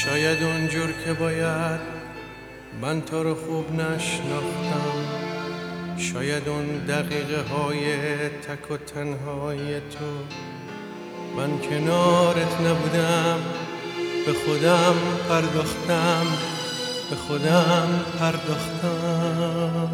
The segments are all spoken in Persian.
شاید اونجور که باید من تو رو خوب نشناختم، شاید اون دقیقه های تک و تنهای تو من کنارت نبودم، به خودم پرداختم، به خودم پرداختم.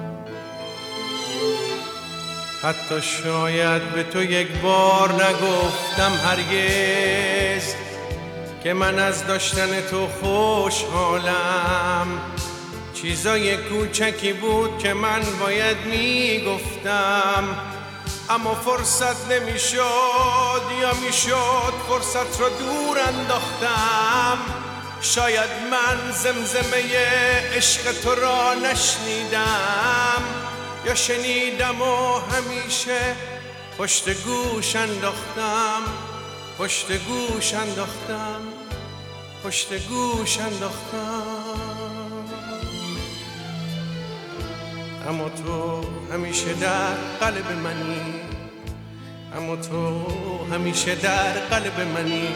حتی شاید به تو یک بار نگفتم هرگز که من از داشتن تو خوشحالم. چیزای کوچکی بود که من باید میگفتم، اما فرصت نمیشد یا میشد فرصت رو دور انداختم. شاید من زمزمه عشق تو را نشنیدم یا شنیدم و همیشه پشت گوش انداختم، پشت گوش انداختم، پشت گوش انداختم. اما تو همیشه در قلب منی، اما تو همیشه در قلب منی.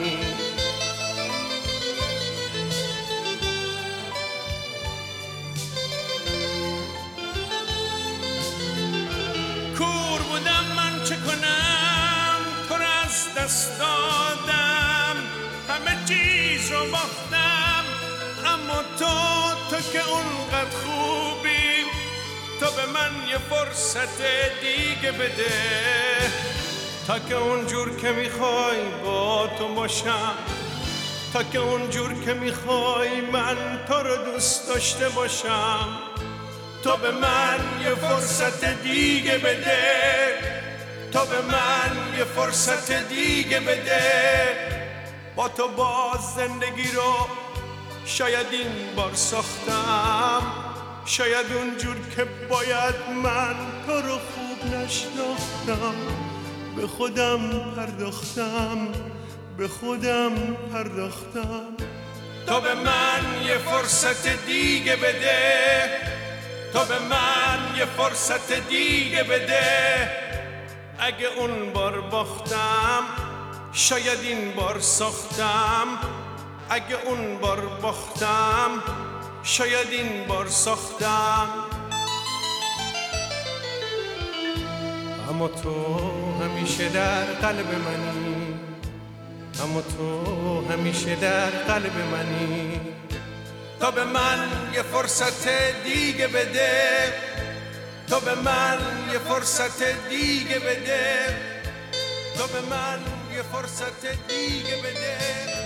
کور بودم من چه کنم، تو را از دست دادم، همه چیز رو باختم. اما تو که اونقدر خوبی، تو به من یه فرصت دیگه بده تا که اونجور که میخوای با تو باشم، تا که اونجور که میخوای من تو رو دوست داشته باشم. تو به من یه فرصت دیگه بده، تو به من یه فرصت دیگه بده. با تو باز زندگی رو شاید این بار ساختم، شاید اونجور که باید من تو رو خوب نشناختم. به خودم پرداختم، به خودم پرداختم. تو به من یه فرصت دیگه بده، تو به من یه فرصت دیگه بده. اگه اون بار باختم شاید این بار ساختم، اگه اون بار باختم شاید این بار ساختم. اما تو همیشه در قلب منی، اما تو همیشه در قلب منی. تو به من یه فرصت دیگه بده، تو به من یه فرصت دیگه بده، تو به من یه فرصت دیگه بده.